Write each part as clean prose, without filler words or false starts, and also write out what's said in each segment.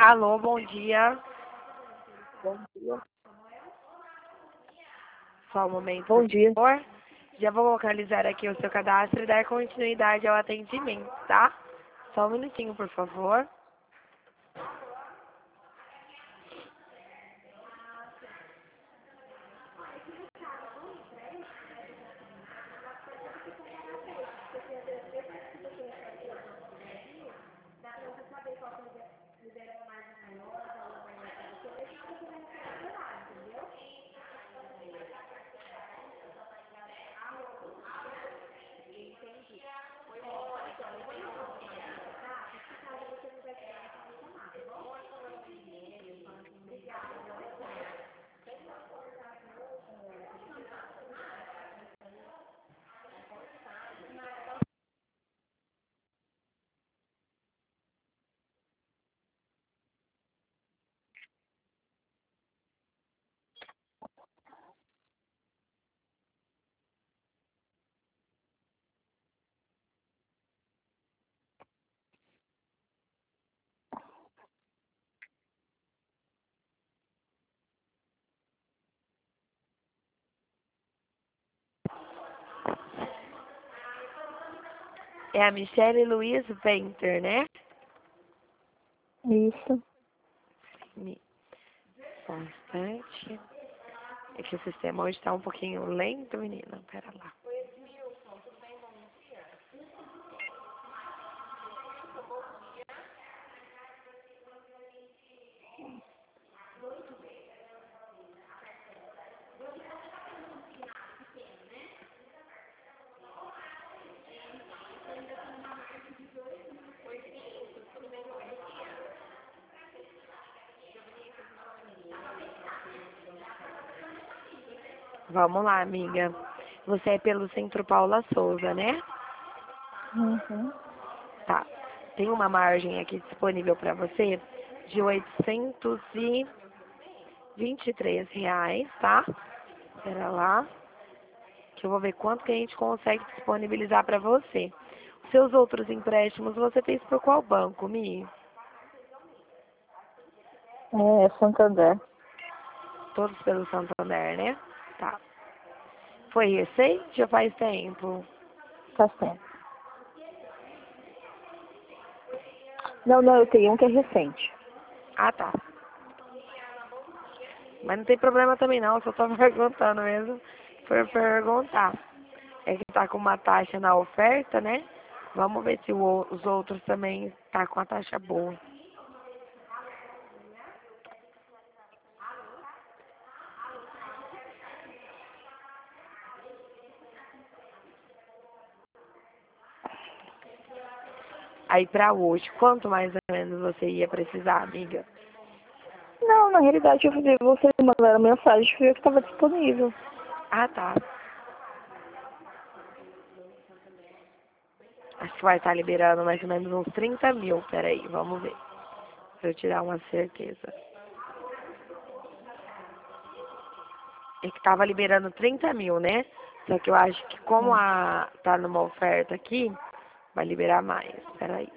Alô, bom dia. Bom dia. Só um momento, Bom por dia. favor. Já vou localizar aqui o seu cadastro e dar continuidade ao atendimento, tá? Só um minutinho, por favor. É a Michelle Luiz Venter, né? Isso. Só um instante. É que o sistema hoje tá um pouquinho lento, menina. Pera lá. Vamos lá, amiga. Você é pelo Centro Paula Souza, né? Uhum. Tá. Tem uma margem aqui disponível para você de R$ 823, tá? Espera lá, que eu vou ver quanto que a gente consegue disponibilizar para você. Os seus outros empréstimos você fez por qual banco, Mi? É Santander. Todos pelo Santander, né? Tá. Foi recente ou faz tempo? Tá certo. Não, eu tenho um que é recente. Ah, tá. Mas não tem problema também não, só tô perguntando mesmo por perguntar. É que tá com uma taxa na oferta, né? Vamos ver se os outros também tá com a taxa boa. Aí pra hoje, quanto mais ou menos você ia precisar, amiga? Não, na realidade eu vi você mandar mensagem e ver que estava disponível. Ah, tá. Acho que vai estar liberando mais ou menos uns 30 mil. Peraí, vamos ver. Pra eu tirar uma certeza. É que tava liberando 30 mil, né? Só que eu acho que como tá numa oferta aqui, vai liberar mais. Peraí.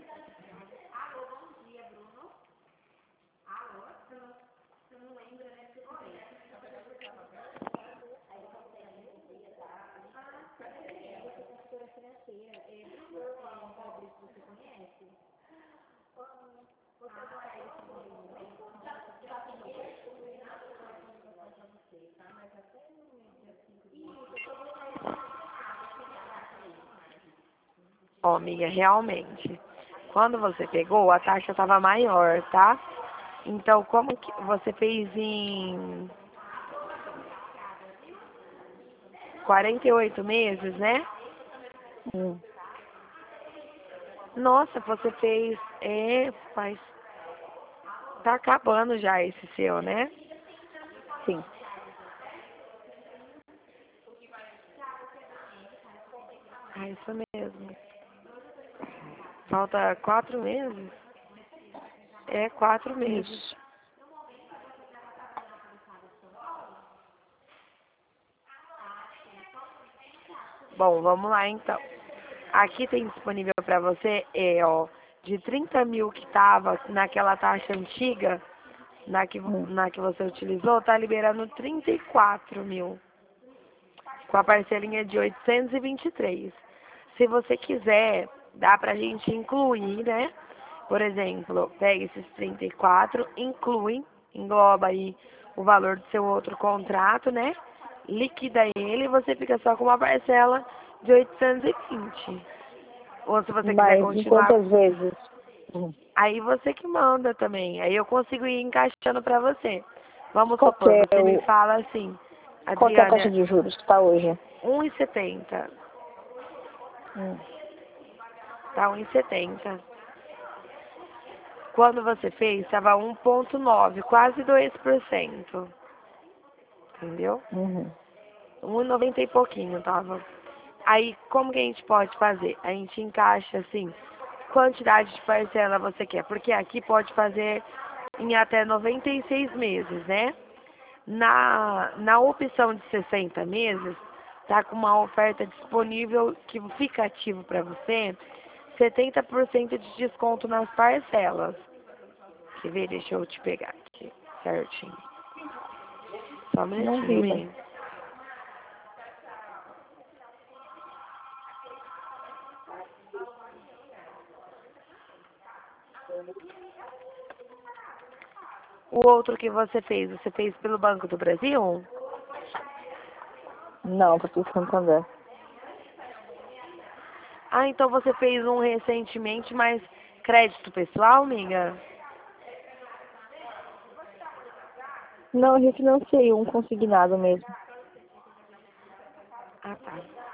Ó, amiga, realmente, quando você pegou, a taxa estava maior, tá? Então, como que você fez em 48 meses, né? Hum. Nossa, você fez, tá acabando já esse seu, né? Sim. Ah, isso mesmo. Falta 4 meses? É, 4 meses. Isso. Bom, vamos lá então. Aqui tem disponível para você, ó, de 30 mil que estava naquela taxa antiga, Hum. na que você utilizou, tá liberando 34 mil, com a parcelinha de 823. Se você quiser, dá pra gente incluir, né? Por exemplo, pega esses 34, engloba aí o valor do seu outro contrato, né? Liquida ele e você fica só com uma parcela de 820. Ou se você quiser Mas em continuar, quantas vezes? Hum. aí você que manda também. Aí eu consigo ir encaixando pra você. Vamos Qual que supor, é você me fala assim, qual que é a taxa Adriana, de juros que está hoje? 1,70. Hum. Tá 1,70. Quando você fez, estava 1,9, quase 2%. Entendeu? Uhum. 1,90 e pouquinho tava. Aí, como que a gente pode fazer? A gente encaixa assim, quantidade de parcela você quer. Porque aqui pode fazer em até 96 meses, né? Na opção de 60 meses, tá com uma oferta disponível que fica ativo para você, 70% de desconto nas parcelas. Quer ver? Deixa eu te pegar aqui certinho. Só um Não minutinho, vi, né? Mi. O outro que você fez pelo Banco do Brasil? Não, para o Santander. Ah, então você fez um recentemente, mas crédito pessoal, amiga? Não, eu refinanciei um consignado mesmo. Ah, tá.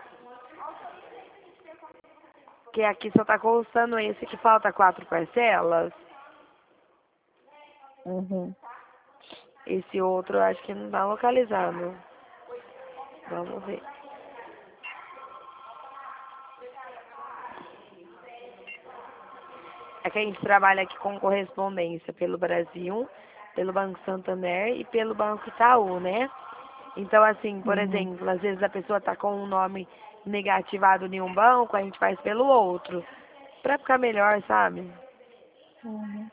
Porque aqui só tá constando esse que falta 4 parcelas. Uhum. Esse outro eu acho que não tá localizado. Vamos ver. É que a gente trabalha aqui com correspondência pelo Brasil, pelo Banco Santander e pelo Banco Itaú, né? Então, assim, por Uhum. exemplo, às vezes a pessoa tá com um nome negativado em um banco, a gente faz pelo outro. Pra ficar melhor, sabe? Uhum.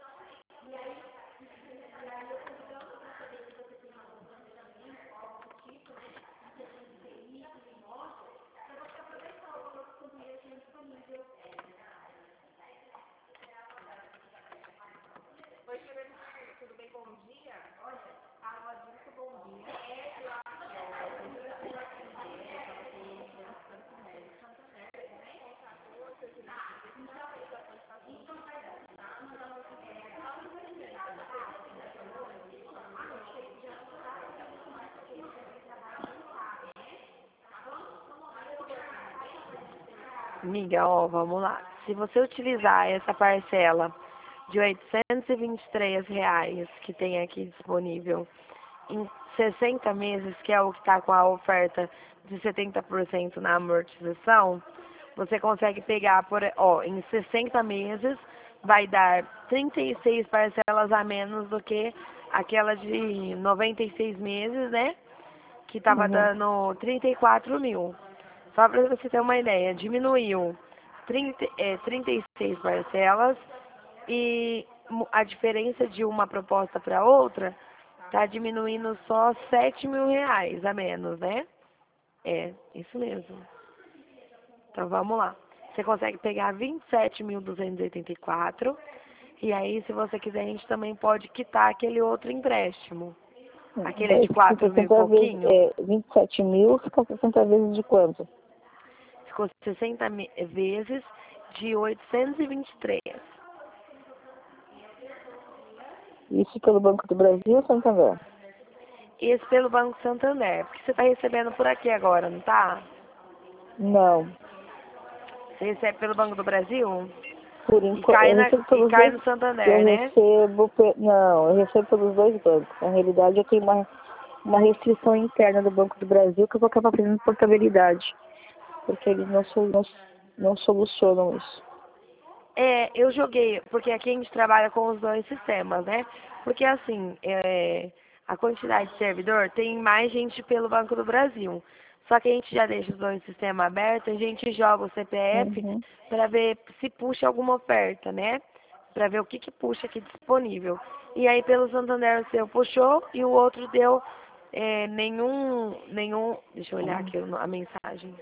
Amiga, ó, vamos lá. Se você utilizar essa parcela de R$ 823 que tem aqui disponível em 60 meses, que é o que está com a oferta de 70% na amortização, você consegue pegar em 60 meses, vai dar 36 parcelas a menos do que aquela de 96 meses, né? Que estava Uhum. dando 34 mil. Só para você ter uma ideia, diminuiu 36 parcelas e a diferença de uma proposta para outra tá diminuindo só R$ 7.000 a menos, né? É, isso mesmo. Então vamos lá. Você consegue pegar 27.284 e aí, se você quiser, a gente também pode quitar aquele outro empréstimo. Aquele de Daí fica 4 mil e 60 vezes, pouquinho. 27 mil, fica 60 vezes de quanto? Ficou 60 vezes de 823. Isso pelo Banco do Brasil ou Santander? Esse pelo Banco Santander. Porque você está recebendo por aqui agora, não tá? Não. Você recebe pelo Banco do Brasil Por enquanto, eu recebo e pelos cai dois. no Santander, né? Não, eu recebo pelos dois bancos. Na realidade, eu tenho uma restrição interna do Banco do Brasil que eu vou acabar fazendo portabilidade. Porque eles não solucionam isso. É, eu joguei, porque aqui a gente trabalha com os dois sistemas, né? Porque assim, a quantidade de servidor tem mais gente pelo Banco do Brasil. Só que a gente já deixa os dois sistemas abertos, a gente joga o CPF Uhum. para ver se puxa alguma oferta, né? Para ver o que puxa aqui disponível. E aí pelo Santander o seu puxou e o outro deu nenhum, deixa eu olhar aqui a mensagem.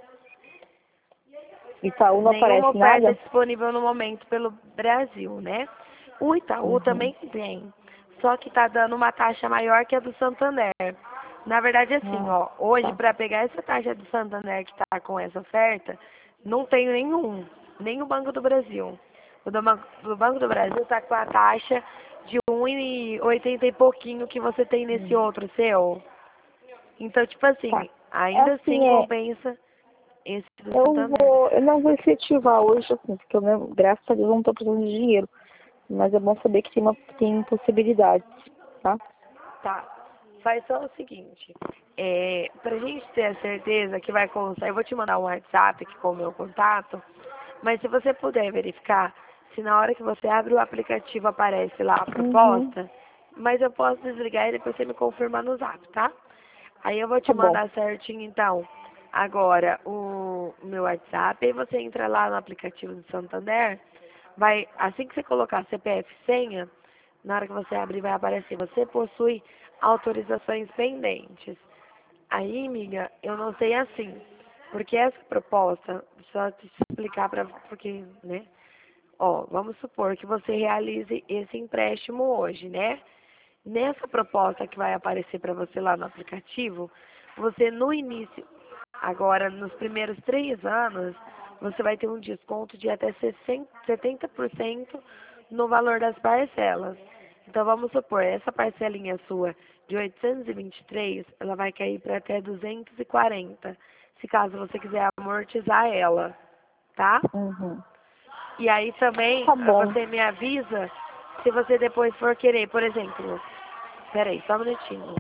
Itaú não Nenhuma aparece oferta nada? disponível no momento pelo Brasil, né? O Itaú Uhum. também tem, só que tá dando uma taxa maior que a do Santander. Na verdade, assim, Ah, ó, hoje tá. para pegar essa taxa do Santander que tá com essa oferta, não tem nem o Banco do Brasil. O do Banco do Brasil tá com a taxa de 1,80 e pouquinho que você tem nesse Hum. outro seu. Então, tipo Tá. assim, É ainda assim, assim compensa esse do Santander. eu não vou efetivar hoje, assim, porque eu, graças a Deus, eu não estou precisando de dinheiro. Mas é bom saber que tem possibilidades, tá? Tá. Faz só o seguinte, pra gente ter a certeza que vai constar, eu vou te mandar um WhatsApp aqui com o meu contato, mas se você puder verificar, se na hora que você abre o aplicativo aparece lá a Uhum. proposta, mas eu posso desligar e depois você me confirma no Zap, tá? Aí eu vou te Tá bom. mandar certinho então, agora o meu WhatsApp, aí você entra lá no aplicativo do Santander, vai, assim que você colocar CPF e senha, na hora que você abrir vai aparecer, você possui autorizações pendentes. Aí, amiga, eu não sei assim, porque essa proposta, só te explicar para, porque, né? Ó, vamos supor que você realize esse empréstimo hoje, né? Nessa proposta que vai aparecer para você lá no aplicativo, você no início, agora nos primeiros 3 anos, você vai ter um desconto de até 70% no valor das parcelas. Então vamos supor, essa parcelinha sua de 823, ela vai cair para até 240, se caso você quiser amortizar ela, tá? Uhum. E aí também Tá bom. você me avisa se você depois for querer, por exemplo, peraí, só um minutinho.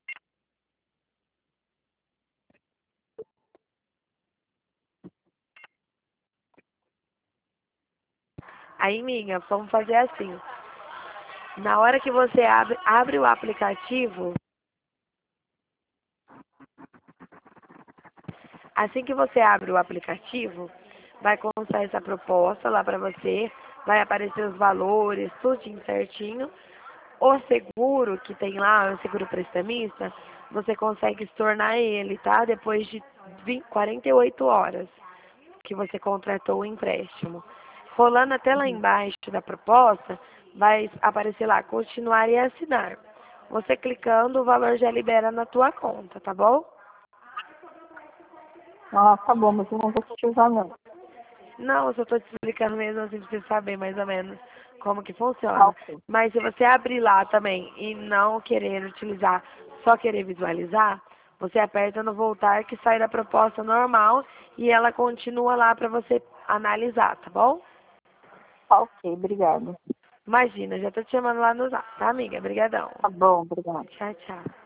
Aí, minha, vamos fazer assim. Na hora que você abre o aplicativo, assim que você abre o aplicativo, vai constar essa proposta lá para você, vai aparecer os valores, tudo certinho. O seguro que tem lá, o seguro prestamista, você consegue estornar ele, tá? Depois de 48 horas que você contratou o empréstimo. Rolando até lá Uhum. embaixo da proposta, vai aparecer lá, continuar e assinar. Você clicando, o valor já libera na tua conta, tá bom? Ah, tá bom, mas eu não vou efetivar, não. Não, eu só estou te explicando mesmo assim pra você saber mais ou menos como que Tá, funciona. ok. Mas se você abrir lá também e não querer utilizar, só querer visualizar, você aperta no voltar que sai da proposta normal e ela continua lá para você analisar, tá bom? Tá, ok, obrigada. Imagina, já tô te chamando lá no zap, tá, amiga? Obrigadão. Tá bom, obrigada. Tchau, tchau.